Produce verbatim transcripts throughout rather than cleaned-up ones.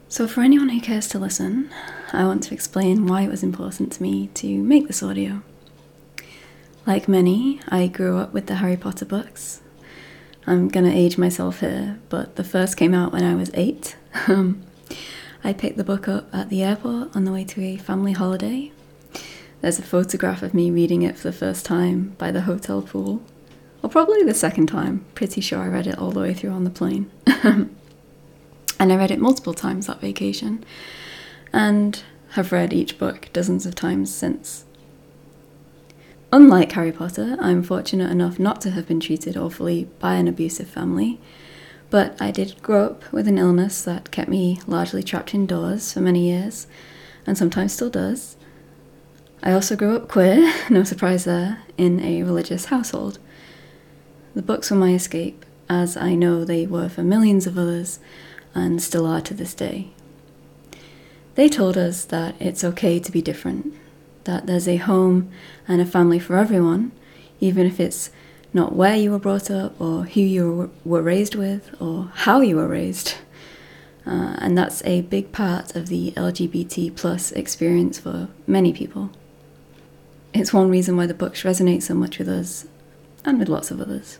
So for anyone who cares to listen, I want to explain why it was important to me to make this audio. Like many, I grew up with the Harry Potter books. I'm gonna age myself here, but the first came out when I was eight. Um, I picked the book up at the airport on the way to a family holiday. There's a photograph of me reading it for the first time by the hotel pool. Or probably the second time. Pretty sure I read it all the way through on the plane. And I read it multiple times that vacation, and have read each book dozens of times since. Unlike Harry Potter, I'm fortunate enough not to have been treated awfully by an abusive family, but I did grow up with an illness that kept me largely trapped indoors for many years, and sometimes still does. I also grew up queer, no surprise there, in a religious household. The books were my escape, as I know they were for millions of others, and still are to this day. They told us that it's okay to be different, that there's a home and a family for everyone, even if it's not where you were brought up, or who you were raised with, or how you were raised. Uh, and that's a big part of the L G B T plus experience for many people. It's one reason why the books resonate so much with us, and with lots of others.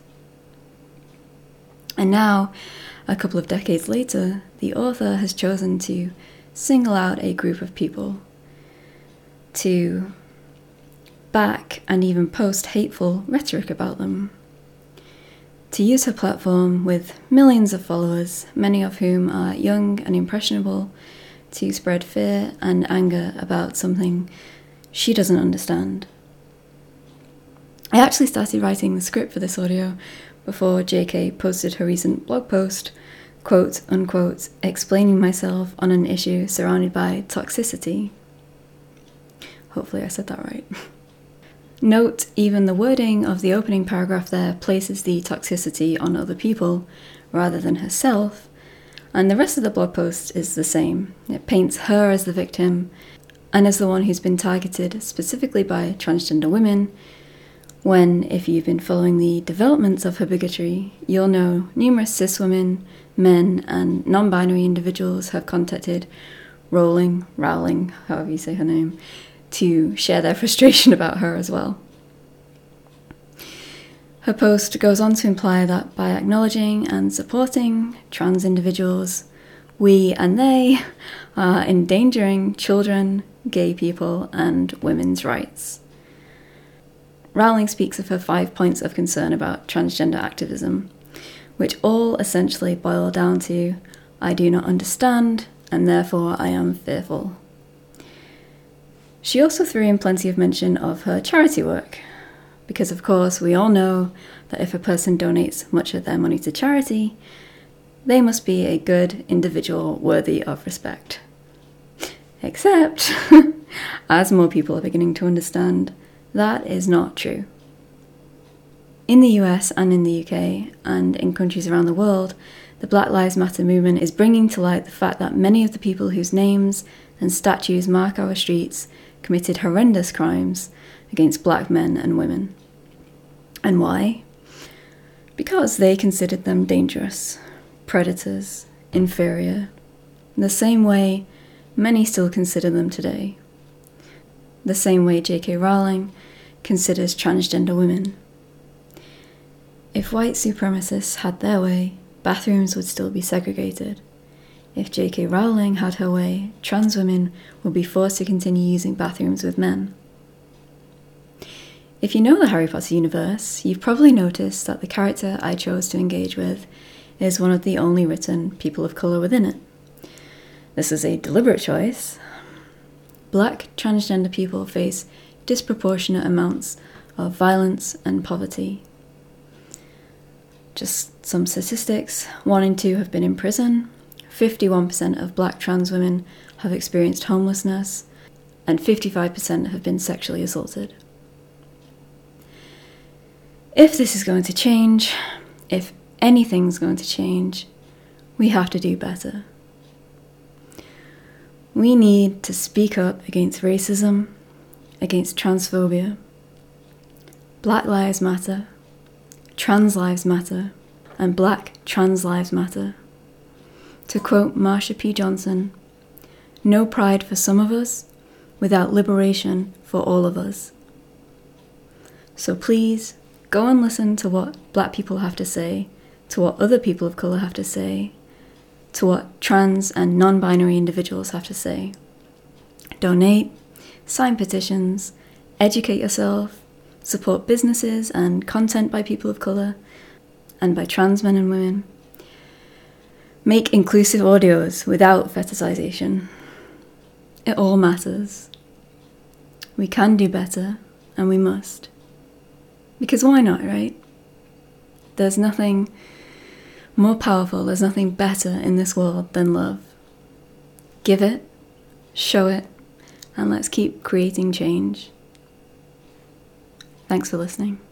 And now, a couple of decades later, the author has chosen to single out a group of people to back and even post hateful rhetoric about them. To use her platform with millions of followers, many of whom are young and impressionable, to spread fear and anger about something she doesn't understand. I actually started writing the script for this audio before J K posted her recent blog post, quote unquote, explaining myself on an issue surrounded by toxicity. Hopefully I said that right. Note, even the wording of the opening paragraph there places the toxicity on other people rather than herself, and the rest of the blog post is the same. It paints her as the victim and as the one who's been targeted specifically by transgender women, when, if you've been following the developments of her bigotry, you'll know numerous cis women, men, and non-binary individuals have contacted Rowling, Rowling, however you say her name, to share their frustration about her as well. Her post goes on to imply that by acknowledging and supporting trans individuals, we and they are endangering children, gay people, and women's rights. Rowling speaks of her five points of concern about transgender activism, which all essentially boil down to, I do not understand, and therefore I am fearful. She also threw in plenty of mention of her charity work, because of course we all know that if a person donates much of their money to charity, they must be a good individual worthy of respect. Except, as more people are beginning to understand, that is not true. In the U S and in the U K, and in countries around the world, the Black Lives Matter movement is bringing to light the fact that many of the people whose names and statues mark our streets committed horrendous crimes against black men and women. And why? Because they considered them dangerous, predators, inferior, in the same way many still consider them today. The same way J K Rowling considers transgender women. If white supremacists had their way, bathrooms would still be segregated. If J K Rowling had her way, trans women would be forced to continue using bathrooms with men. If you know the Harry Potter universe, you've probably noticed that the character I chose to engage with is one of the only written people of colour within it. This is a deliberate choice. Black transgender people face disproportionate amounts of violence and poverty. Just some statistics: one in two have been in prison, fifty-one percent of black trans women have experienced homelessness, and fifty-five percent have been sexually assaulted. If this is going to change, if anything's going to change, we have to do better. We need to speak up against racism, against transphobia. Black Lives Matter, Trans Lives Matter, and Black Trans Lives Matter. To quote Marsha P. Johnson, No pride for some of us without liberation for all of us. So please, go and listen to what Black people have to say, to what other people of colour have to say, to what trans and non-binary individuals have to say. Donate, sign petitions, educate yourself, support businesses and content by people of colour and by trans men and women. Make inclusive audios without fetishization. It all matters. We can do better, and we must. Because why not, right? There's nothing more powerful, there's nothing better in this world than love. Give it, show it, and let's keep creating change. Thanks for listening.